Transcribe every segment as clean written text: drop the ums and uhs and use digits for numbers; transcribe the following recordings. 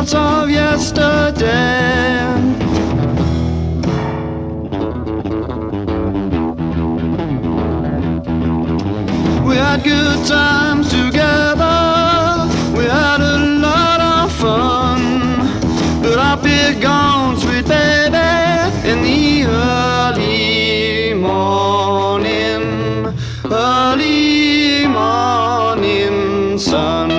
thoughts of yesterday. We had good times together, we had a lot of fun, but I'll be gone, sweet baby, in the early morning sun.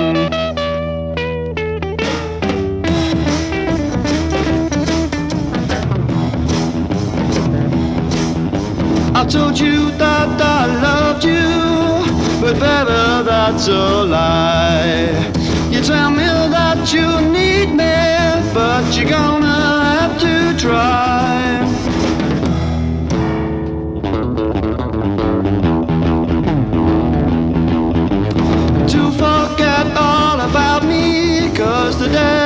I told you that I loved you, but baby, that's a lie. You tell me that you need me, but you're gonna have to try. To forget all about me, 'cause the day